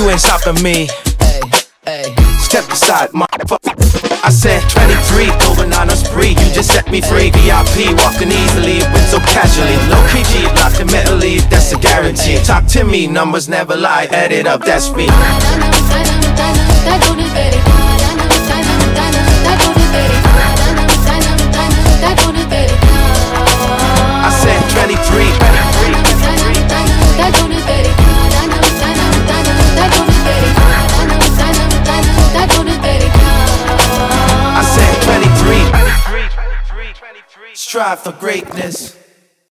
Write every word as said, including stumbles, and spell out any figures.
you ain't stopping me. Hey, hey. Step aside, motherfucker. I said twenty-three, going on a spree. You just set me free. V I P, walking easily, went so casually. Low P G, locked in mentally, that's a guarantee. Talk to me, numbers never lie. Add it up, that's me. I said twenty-three. I said twenty-three. Strive for greatness.